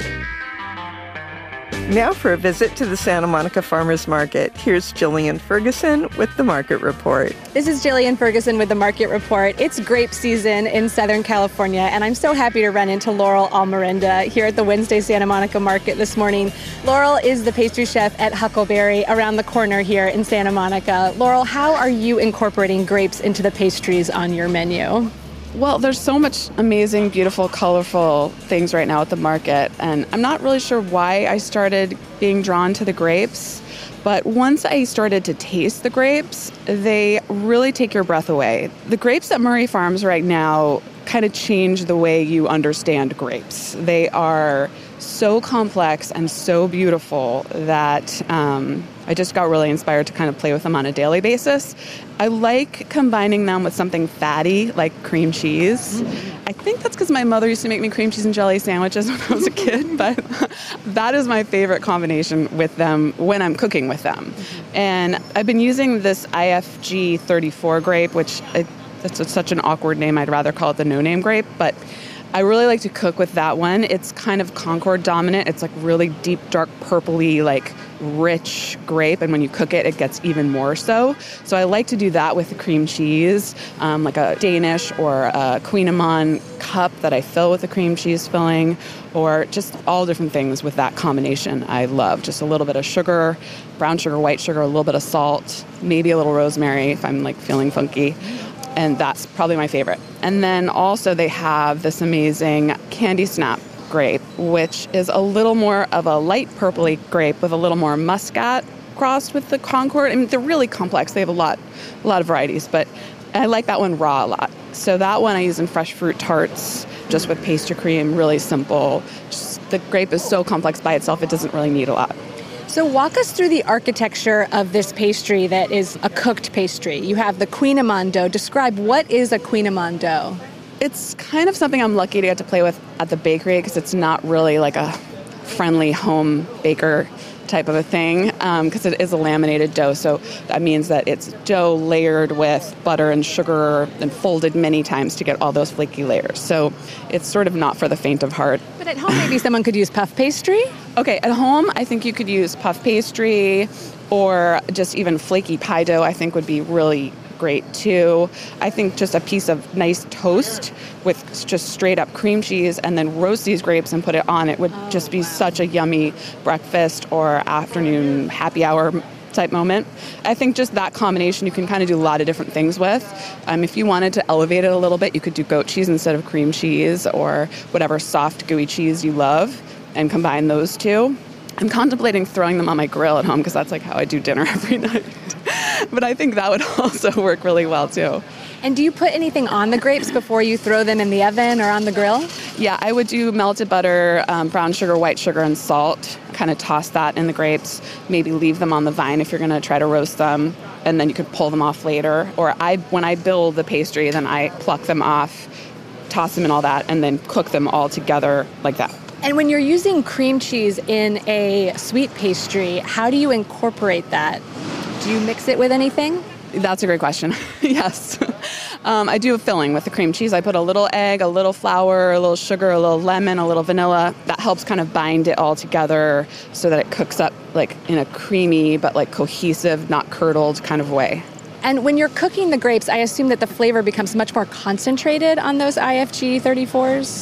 Now for a visit to the Santa Monica Farmers Market. Here's Jillian Ferguson with the Market Report. This is Jillian Ferguson with the Market Report. It's grape season in Southern California, and I'm so happy to run into Laurel Almironda here at the Wednesday Santa Monica Market this morning. Laurel is the pastry chef at Huckleberry around the corner here in Santa Monica. Laurel, how are you incorporating grapes into the pastries on your menu? Well, there's so much amazing, beautiful, colorful things right now at the market, and I'm not really sure why I started being drawn to the grapes, but once I started to taste the grapes, they really take your breath away. The grapes at Murray Farms right now kind of change the way you understand grapes. They are so complex and so beautiful that um, I just got really inspired to kind of play with them on a daily basis. I like combining them with something fatty like cream cheese. I think that's because my mother used to make me cream cheese and jelly sandwiches when I was a kid, but that is my favorite combination with them when I'm cooking with them. And I've been using this I F G thirty-four grape, which I, that's such an awkward name. I'd rather call it the no-name grape, but I really like to cook with that one. It's kind of Concord dominant. It's like really deep, dark, purpley, like rich grape. And when you cook it, it gets even more so. So I like to do that with the cream cheese, um, like a Danish or a Queen Amman cup that I fill with the cream cheese filling, or just all different things with that combination. I love just a little bit of sugar, brown sugar, white sugar, a little bit of salt, maybe a little rosemary if I'm like feeling funky. And that's probably my favorite. And then also they have this amazing Candy Snap grape, which is a little more of a light purpley grape with a little more muscat crossed with the Concord. I mean, they're really complex. They have a lot, a lot of varieties, but I like that one raw a lot. So that one I use in fresh fruit tarts, just with pastry cream, really simple. Just, the grape is so complex by itself, it doesn't really need a lot. So walk us through the architecture of this pastry that is a cooked pastry. You have the Queen Amman dough. Describe what is a Queen Amman dough. It's kind of something I'm lucky to get to play with at the bakery because it's not really like a friendly home baker type of a thing because um, it is a laminated dough. So that means that it's dough layered with butter and sugar and folded many times to get all those flaky layers. So it's sort of not for the faint of heart. But at home, maybe someone could use puff pastry? Okay, at home, I think you could use puff pastry or just even flaky pie dough, I think would be really great too. I think just a piece of nice toast with just straight up cream cheese and then roast these grapes and put it on it would oh, just be wow. such a yummy breakfast or afternoon happy hour type moment. I think just that combination you can kind of do a lot of different things with. Um, if you wanted to elevate it a little bit, you could do goat cheese instead of cream cheese or whatever soft gooey cheese you love and combine those two. I'm contemplating throwing them on my grill at home because that's like how I do dinner every night. But I think that would also work really well too. And do you put anything on the grapes before you throw them in the oven or on the grill? Yeah, I would do melted butter, um, brown sugar, white sugar, and salt. Kind of toss that in the grapes. Maybe leave them on the vine if you're going to try to roast them. And then you could pull them off later. Or I, when I build the pastry, then I pluck them off, toss them in all that, and then cook them all together like that. And when you're using cream cheese in a sweet pastry, how do you incorporate that? Do you mix it with anything? That's a great question. Yes. Um, I do a filling with the cream cheese. I put a little egg, a little flour, a little sugar, a little lemon, a little vanilla. That helps kind of bind it all together so that it cooks up like in a creamy but like cohesive, not curdled kind of way. And when you're cooking the grapes, I assume that the flavor becomes much more concentrated on those I F G thirty-fours?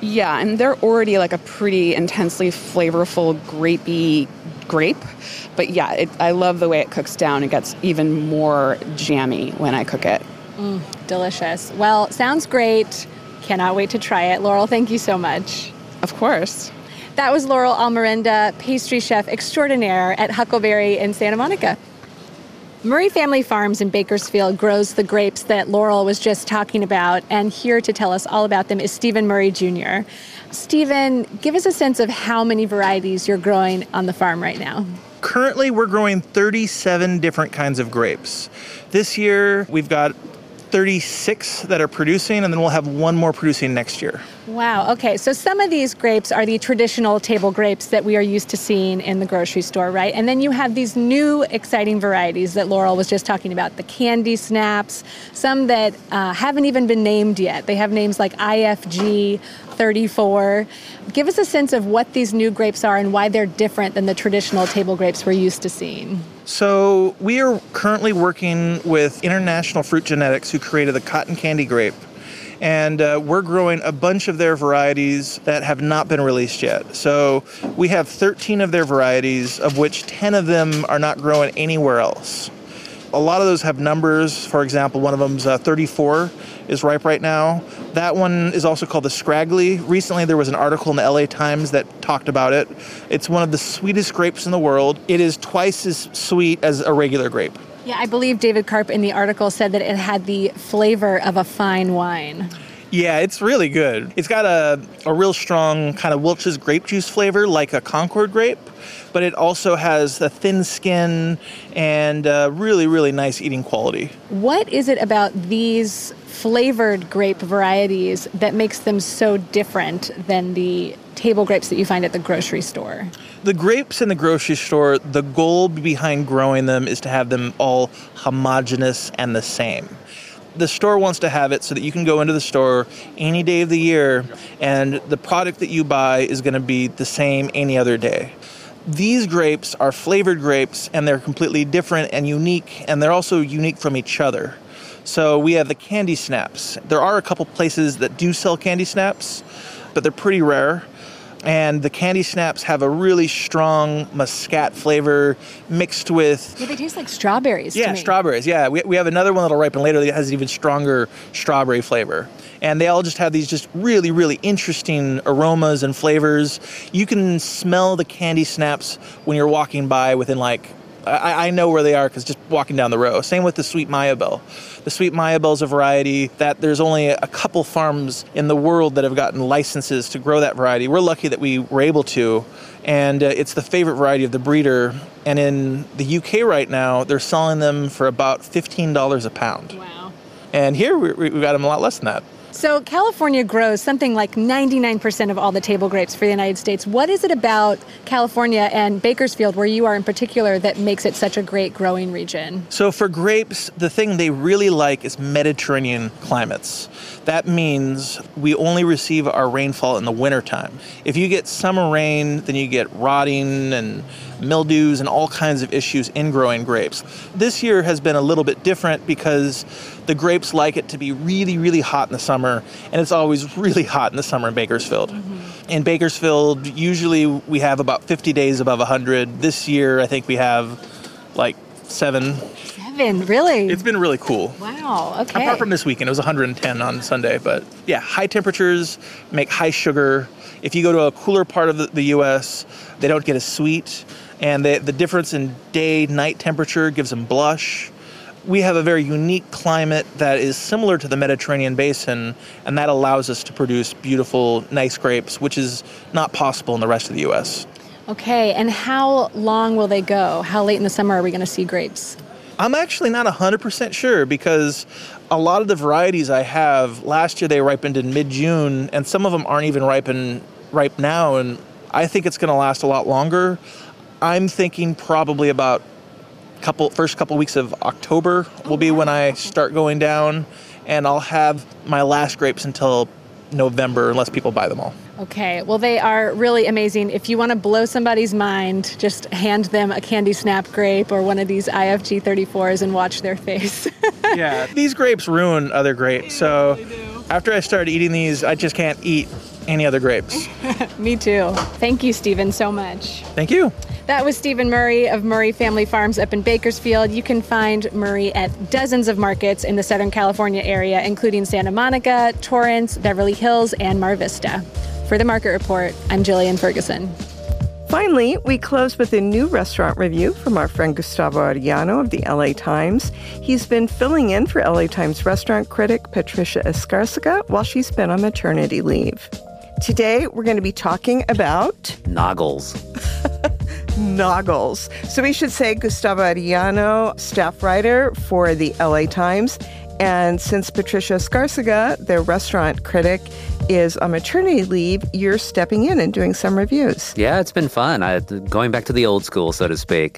Yeah, and they're already like a pretty intensely flavorful, grapey grape. But yeah, it, I love the way it cooks down. It gets even more jammy when I cook it. Mm, delicious. Well, sounds great. Cannot wait to try it. Laurel, thank you so much. Of course. That was Laurel Almerenda, pastry chef extraordinaire at Huckleberry in Santa Monica. Murray Family Farms in Bakersfield grows the grapes that Laurel was just talking about, and here to tell us all about them is Stephen Murray Junior Stephen, give us a sense of how many varieties you're growing on the farm right now. Currently, we're growing thirty-seven different kinds of grapes. This year, we've got thirty-six that are producing, and then we'll have one more producing next year. Wow. Okay. So some of these grapes are the traditional table grapes that we are used to seeing in the grocery store, right? And then you have these new exciting varieties that Laurel was just talking about, the candy snaps, some that uh, haven't even been named yet. They have names like I F G thirty-four. Give us a sense of what these new grapes are and why they're different than the traditional table grapes we're used to seeing. So we are currently working with International Fruit Genetics, who created the cotton candy grape. And uh, we're growing a bunch of their varieties that have not been released yet. So we have thirteen of their varieties, of which ten of them are not growing anywhere else. A lot of those have numbers. For example, one of them's uh, thirty-four is ripe right now. That one is also called the Scraggly. Recently, there was an article in the L A Times that talked about it. It's one of the sweetest grapes in the world. It is twice as sweet as a regular grape. Yeah, I believe David Karp in the article said that it had the flavor of a fine wine. Yeah, it's really good. It's got a, a real strong kind of Welch's grape juice flavor, like a Concord grape, but it also has a thin skin and uh, really, really nice eating quality. What is it about these flavored grape varieties that makes them so different than the table grapes that you find at the grocery store? The grapes in the grocery store, the goal behind growing them is to have them all homogeneous and the same. The store wants to have it so that you can go into the store any day of the year and the product that you buy is going to be the same any other day. These grapes are flavored grapes, and they're completely different and unique, and they're also unique from each other. So we have the candy snaps. There are a couple places that do sell candy snaps, but they're pretty rare. And the candy snaps have a really strong muscat flavor mixed with... Yeah, they taste like strawberries Yeah, to me. strawberries, yeah. We, we have another one that'll ripen later that has an even stronger strawberry flavor. And they all just have these just really, really interesting aromas and flavors. You can smell the candy snaps when you're walking by within like... I, I know where they are because just walking down the row. Same with the Sweet Mayabelle. The Sweet Mayabelle is a variety that there's only a couple farms in the world that have gotten licenses to grow that variety. We're lucky that we were able to, and uh, it's the favorite variety of the breeder. And in the U K right now, they're selling them for about fifteen dollars a pound. Wow. And here we, we got them a lot less than that. So California grows something like ninety-nine percent of all the table grapes for the United States. What is it about California and Bakersfield, where you are in particular, that makes it such a great growing region? So for grapes, the thing they really like is Mediterranean climates. That means we only receive our rainfall in the wintertime. If you get summer rain, then you get rotting and mildews and all kinds of issues in growing grapes. This year has been a little bit different because the grapes like it to be really, really hot in the summer, and it's always really hot in the summer in Bakersfield. Mm-hmm. In Bakersfield, usually we have about fifty days above one hundred. This year, I think we have like seven. Seven, really? It's been really cool. Wow, okay. Apart from this weekend, it was one hundred ten on Sunday, but yeah, high temperatures make high sugar. If you go to a cooler part of the, the U S, they don't get as sweet, and they, the difference in day-night temperature gives them blush. We have a very unique climate that is similar to the Mediterranean basin, and that allows us to produce beautiful, nice grapes, which is not possible in the rest of the U S. Okay, and how long will they go? How late in the summer are we going to see grapes? I'm actually not one hundred percent sure because a lot of the varieties I have, last year they ripened in mid-June, and some of them aren't even ripen, ripe now, and I think it's going to last a lot longer. I'm thinking probably about couple first couple weeks of October will be when I start going down, and I'll have my last grapes until November unless people buy them all. Okay, well, they are really amazing. If you want to blow somebody's mind, just hand them a Candy Snap grape or one of these I F G thirty-fours and watch their face. Yeah, these grapes ruin other grapes, so After I started eating these, I just can't eat any other grapes. Me too. Thank you, Stephen, so much. Thank you. That was Stephen Murray of Murray Family Farms up in Bakersfield. You can find Murray at dozens of markets in the Southern California area, including Santa Monica, Torrance, Beverly Hills, and Mar Vista. For the Market Report, I'm Jillian Ferguson. Finally, we close with a new restaurant review from our friend Gustavo Arellano of the L A Times. He's been filling in for L A Times restaurant critic Patricia Escarcega while she's been on maternity leave. Today, we're going to be talking about... Noggles. Noggles. So we should say Gustavo Arellano, staff writer for the L A Times. And since Patricia Escarcega, their restaurant critic, is on maternity leave, you're stepping in and doing some reviews. Yeah, it's been fun. I, going back to the old school, so to speak.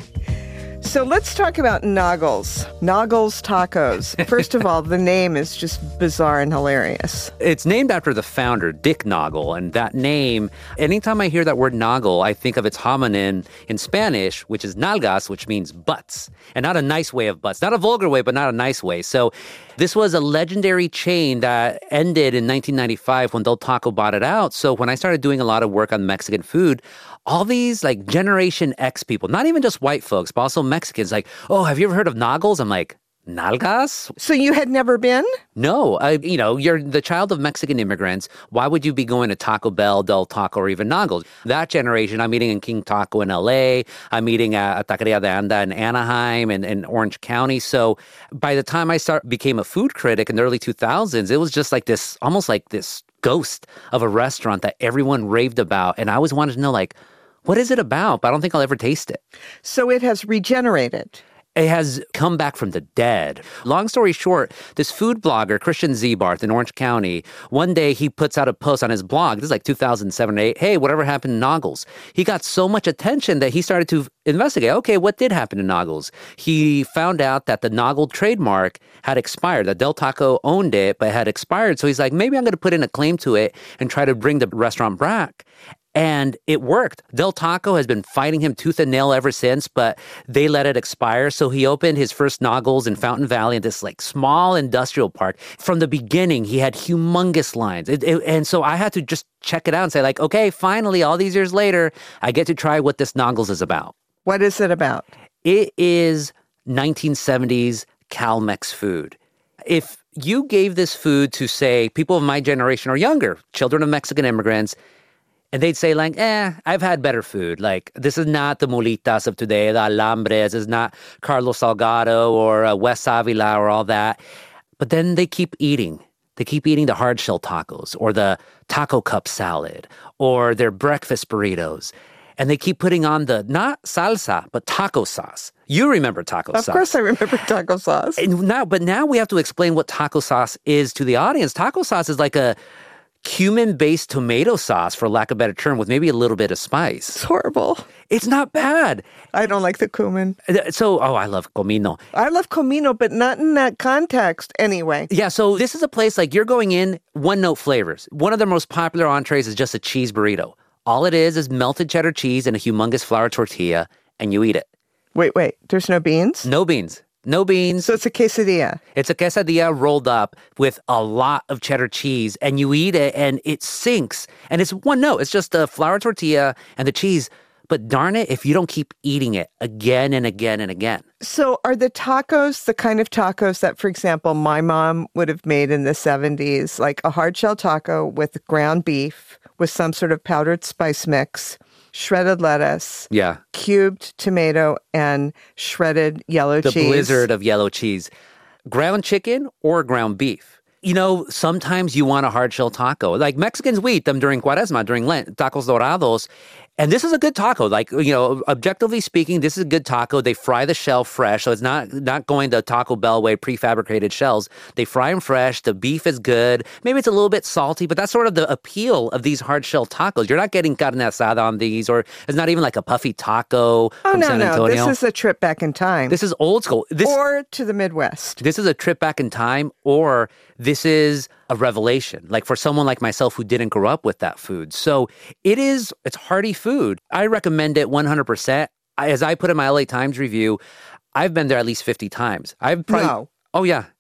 So let's talk about Noggles. Noggles Tacos. First of all, the name is just bizarre and hilarious. It's named after the founder, Dick Noggle. And that name, anytime I hear that word Noggle, I think of its homonym in Spanish, which is nalgas, which means butts. And not a nice way of butts. Not a vulgar way, but not a nice way. So this was a legendary chain that ended in nineteen ninety-five when Del Taco bought it out. So when I started doing a lot of work on Mexican food, all these like Generation X people, not even just white folks, but also Mexicans, like, oh, have you ever heard of Noggles? I'm like, nalgas? So you had never been? No. I, you know, you're the child of Mexican immigrants. Why would you be going to Taco Bell, Del Taco, or even Noggles? That generation, I'm eating in King Taco in L A. I'm eating at Taqueria de Anda in Anaheim and, and Orange County. So by the time I start became a food critic in the early two thousands, it was just like this, almost like this ghost of a restaurant that everyone raved about. And I always wanted to know, like, what is it about? But I don't think I'll ever taste it. So it has regenerated. It has come back from the dead. Long story short, this food blogger, Christian Zebarth in Orange County, one day he puts out a post on his blog. This is like two thousand seven or eight. Hey, whatever happened to Noggles? He got so much attention that he started to investigate. Okay, what did happen to Noggles? He found out that the Noggle trademark had expired, that Del Taco owned it, but it had expired. So he's like, maybe I'm going to put in a claim to it and try to bring the restaurant back. And it worked. Del Taco has been fighting him tooth and nail ever since, but they let it expire. So he opened his first Noggles in Fountain Valley in this like small industrial park. From the beginning, he had humongous lines. It, it, and so I had to just check it out and say like, okay, finally, all these years later, I get to try what this Noggles is about. What is it about? It is nineteen seventies Cal-Mex food. If you gave this food to, say, people of my generation or younger, children of Mexican immigrants, and they'd say like, eh, I've had better food. Like, this is not the Mulitas of today, the Alhambres. This is not Carlos Salgado or uh, Wes Avila or all that. But then they keep eating. They keep eating the hard shell tacos or the taco cup salad or their breakfast burritos. And they keep putting on the, not salsa, but taco sauce. You remember taco of sauce. Of course I remember taco sauce. And now, but now we have to explain what taco sauce is to the audience. Taco sauce is like a cumin-based tomato sauce, for lack of a better term, with maybe a little bit of spice. It's horrible. It's not bad. I don't like the cumin. So, oh, I love comino. I love comino, but not in that context anyway. Yeah, so this is a place like you're going in, one-note flavors. One of their most popular entrees is just a cheese burrito. All it is is melted cheddar cheese and a humongous flour tortilla, and you eat it. Wait, wait, there's no beans? No beans. No beans. So it's a quesadilla. It's a quesadilla rolled up with a lot of cheddar cheese, and you eat it, and it sinks. And it's one note. It's just a flour tortilla and the cheese. But darn it, if you don't keep eating it again and again and again. So are the tacos the kind of tacos that, for example, my mom would have made in the seventies, like a hard shell taco with ground beef with some sort of powdered spice mix, shredded lettuce, yeah, cubed tomato, and shredded yellow the cheese. The blizzard of yellow cheese. Ground chicken or ground beef. You know, sometimes you want a hard shell taco. Like Mexicans, we eat them during Cuaresma, during Lent, tacos dorados. And this is a good taco. Like, you know, objectively speaking, this is a good taco. They fry the shell fresh. So it's not not going the Taco Bell way, prefabricated shells. They fry them fresh. The beef is good. Maybe it's a little bit salty, but that's sort of the appeal of these hard shell tacos. You're not getting carne asada on these, or it's not even like a puffy taco oh, from no, San no. Antonio. This is a trip back in time. This is old school. This, or to the Midwest. This is a trip back in time, or this is a revelation, like for someone like myself who didn't grow up with that food. So it is, it's hearty food. I recommend it one hundred percent. As I put in my L A Times review, I've been there at least fifty times. I've probably, no. Oh, yeah.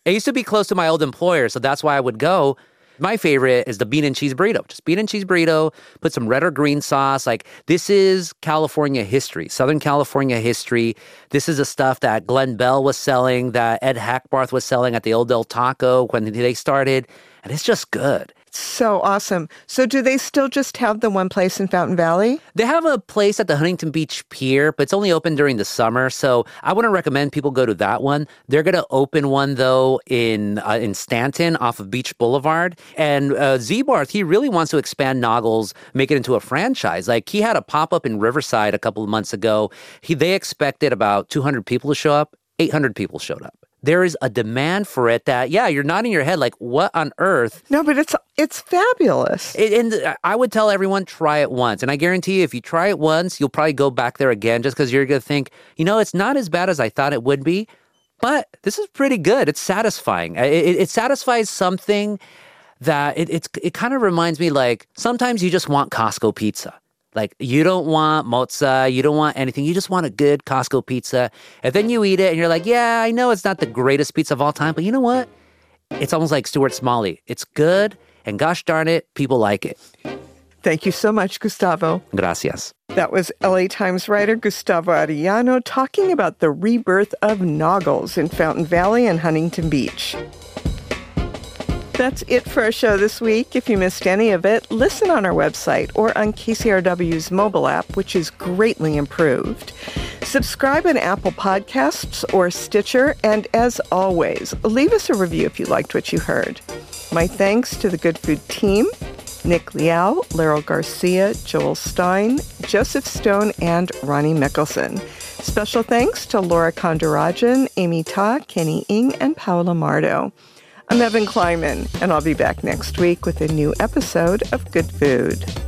It used to be close to my old employer, so that's why I would go. My favorite is the bean and cheese burrito. Just bean and cheese burrito, put some red or green sauce. Like, this is California history, Southern California history. This is the stuff that Glenn Bell was selling, that Ed Hackbarth was selling at the Old Del Taco when they started. And it's just good. So awesome. So do they still just have the one place in Fountain Valley? They have a place at the Huntington Beach Pier, but it's only open during the summer. So I wouldn't recommend people go to that one. They're going to open one, though, in uh, in Stanton off of Beach Boulevard. And uh, Z-Barth, he really wants to expand Noggles, make it into a franchise. Like, he had a pop-up in Riverside a couple of months ago. He They expected about two hundred people to show up. eight hundred people showed up. There is a demand for it that, yeah, you're nodding your head like, what on earth? No, but it's it's fabulous. It, and I would tell everyone, try it once. And I guarantee you, if you try it once, you'll probably go back there again just because you're going to think, you know, it's not as bad as I thought it would be, but this is pretty good. It's satisfying. It, it, it satisfies something that it, it's, it kind of reminds me, like, sometimes you just want Costco pizza. Like, you don't want mozza, you don't want anything. You just want a good Costco pizza. And then you eat it and you're like, yeah, I know it's not the greatest pizza of all time, but you know what? It's almost like Stuart Smalley. It's good, and gosh darn it, people like it. Thank you so much, Gustavo. Gracias. That was L A Times writer Gustavo Arellano talking about the rebirth of Noggles in Fountain Valley and Huntington Beach. That's it for our show this week. If you missed any of it, listen on our website or on K C R W's mobile app, which is greatly improved. Subscribe on Apple Podcasts or Stitcher, and as always, leave us a review if you liked what you heard. My thanks to the Good Food team, Nick Liao, Laurel Garcia, Joel Stein, Joseph Stone, and Ronnie Mickelson. Special thanks to Laura Kondarajan, Amy Ta, Kenny Ng, and Paola Mardo. I'm Evan Kleiman, and I'll be back next week with a new episode of Good Food.